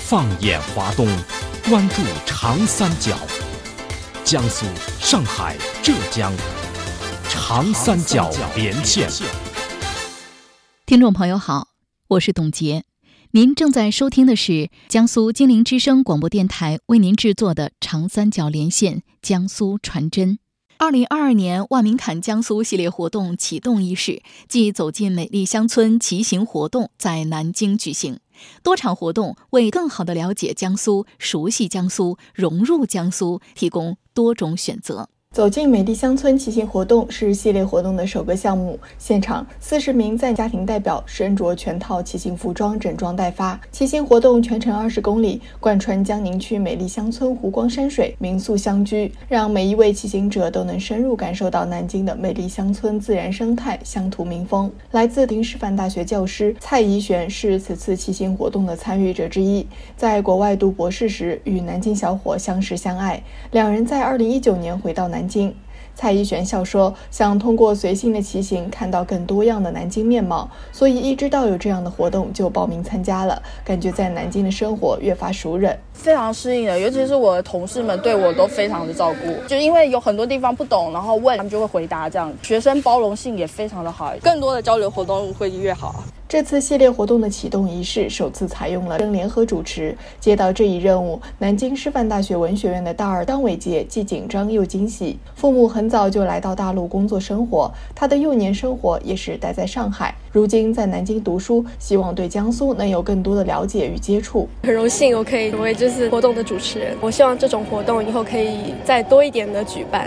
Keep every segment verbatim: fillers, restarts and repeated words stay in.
放眼华东，关注长三角，江苏、上海、浙江，长三角连线。 听众朋友好，我是董洁，您正在收听的是江苏金陵之声广播电台为您制作的长三角连线江苏传真。二零二二年万民侃江苏系列活动启动仪式暨走进美丽乡村骑行活动在南京举行。多场活动为更好地了解江苏、熟悉江苏、融入江苏提供多种选择。 走进美丽乡村骑行活动是系列活动的首个项目，现场四十名在家庭代表身着全套骑行服装，整装待发。骑行活动全程二十公里，贯穿江宁区美丽乡村湖光山水、民宿乡居，让每一位骑行者都能深入感受到南京的美丽乡村自然生态、乡土民风。来自北京师范大学教师蔡怡璇是此次骑行活动的参与者之一，在国外读博士时与南京小伙相识相爱，两人在二零一九年回到南京。南京，蔡怡璇笑说，想通过随性的骑行看到更多样的南京面貌，所以一知道有这样的活动就报名参加了，感觉在南京的生活越发熟稔， 非常适应的，尤其是我的同事们对我都非常的照顾，就因为有很多地方不懂，然后问他们就会回答，这样学生包容性也非常的好，更多的交流活动会越好。 这次系列活动的启动仪式首次采用了联合主持，接到这一任务，南京师范大学文学院的大二张伟杰既紧张又惊喜。父母很早就来到大陆工作生活，他的幼年生活也是待在上海，如今在南京读书，希望对江苏能有更多的了解与接触。 很荣幸我可以成为这次活动的主持人，我希望这种活动以后可以再多一点的举办。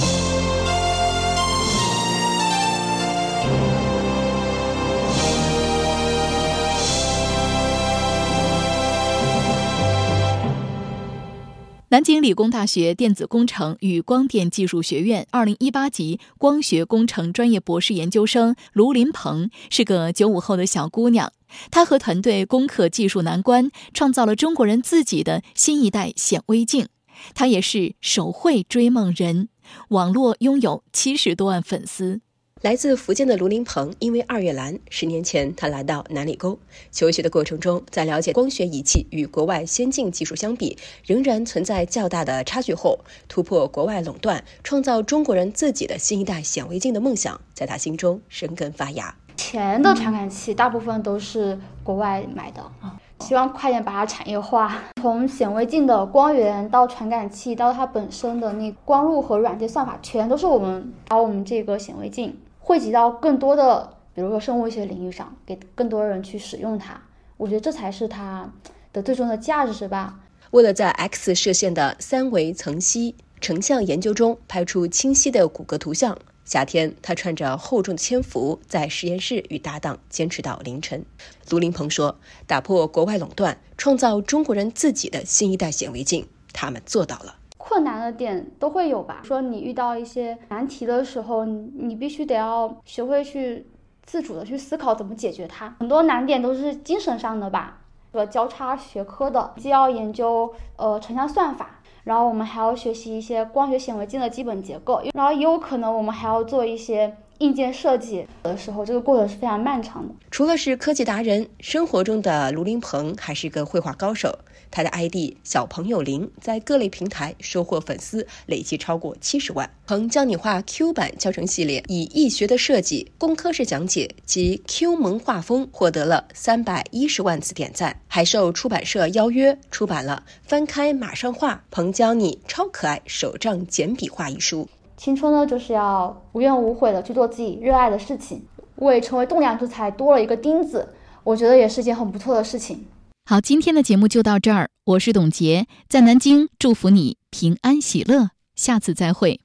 南京理工大学电子工程与光电技术学院二零一八级光学工程专业博士研究生卢林鹏是个九五后的小姑娘，她和团队攻克技术难关，创造了中国人自己的新一代显微镜。她也是手绘追梦人，网络拥有七十多万粉丝。 来自福建的卢林鹏因为二月兰，十年前他来到南理工求学的过程中，在了解光学仪器与国外先进技术相比仍然存在较大的差距后，突破国外垄断，创造中国人自己的新一代显微镜的梦想在他心中生根发芽。 前的传感器大部分都是国外买的，希望快点把它产业化，从显微镜的光源到传感器到它本身的那光路和软件算法，全都是我们把我们这个显微镜汇集到更多的比如说生物学领域上，给更多人去使用它，我觉得这才是它的最终的价值是吧。 为了在 X 射线的三维层析成像研究中拍出清晰的骨骼图像，夏天他穿着厚重的铅服在实验室与搭档坚持到凌晨。卢林鹏说，打破国外垄断，创造中国人自己的新一代显微镜，他们做到了。 困难的点都会有吧，说你遇到一些难题的时候，你必须得要学会去自主的去思考怎么解决它。很多难点都是精神上的吧，呃，交叉学科的，既要研究呃成像算法，然后我们还要学习一些光学显微镜的基本结构，然后也有可能我们还要做一些硬件设计的时候，这个过程是非常漫长的。 除了是科技达人，生活中的卢林鹏还是个绘画高手。他的 I D 小朋友林在各类平台收获粉丝累计超过七十万。鹏教你画 Q 版教程系列以易学的设计、工科式讲解及 Q 萌画风获得了三百一十万次点赞，还受出版社邀约出版了《翻开马上画：鹏教你超可爱手账简笔画》一书。 青春呢，就是要无怨无悔的去做自己热爱的事情，为成为栋梁之才多了一个钉子，我觉得也是件很不错的事情。 好，今天的节目就到这儿，我是董洁，在南京祝福你平安喜乐，下次再会。